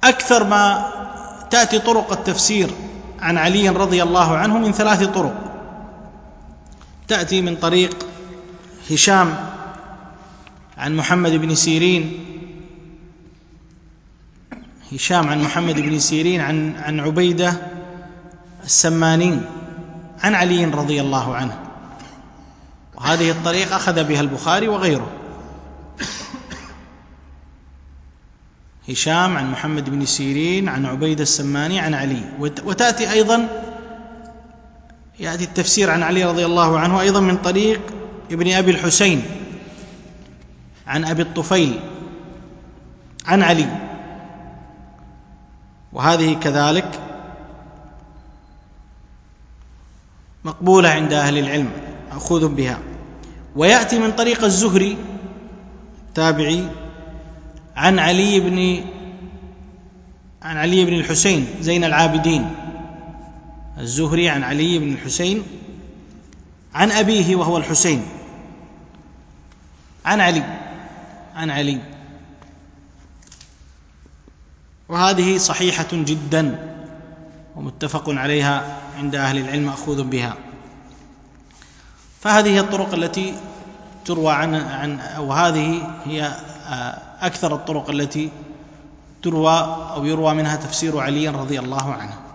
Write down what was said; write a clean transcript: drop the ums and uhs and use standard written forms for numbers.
أكثر ما تأتي طرق التفسير عن علي رضي الله عنه من 3 طرق. تأتي من طريق هشام عن محمد بن سيرين، هشام عن محمد بن سيرين عن عبيدة السماني عن علي رضي الله عنه، وهذه الطريقة أخذ بها البخاري وغيره. هشام عن محمد بن سيرين عن عبيدة السماني عن علي. وتأتي أيضا يأتي التفسير عن علي رضي الله عنه أيضا من طريق ابن أبي الحسين عن أبي الطفيل عن علي، وهذه كذلك مقبولة عند أهل العلم، مأخوذ بها. ويأتي من طريق الزهري التابعي عن علي بن الحسين زين العابدين، الزهري عن علي بن الحسين عن أبيه وهو الحسين عن علي، وهذه صحيحة جدا ومتفق عليها عند أهل العلم، مأخوذ بها. فهذه هي الطرق التي تروى أو هذه هي أكثر الطرق التي تروى أو يروى منها تفسير علي رضي الله عنه.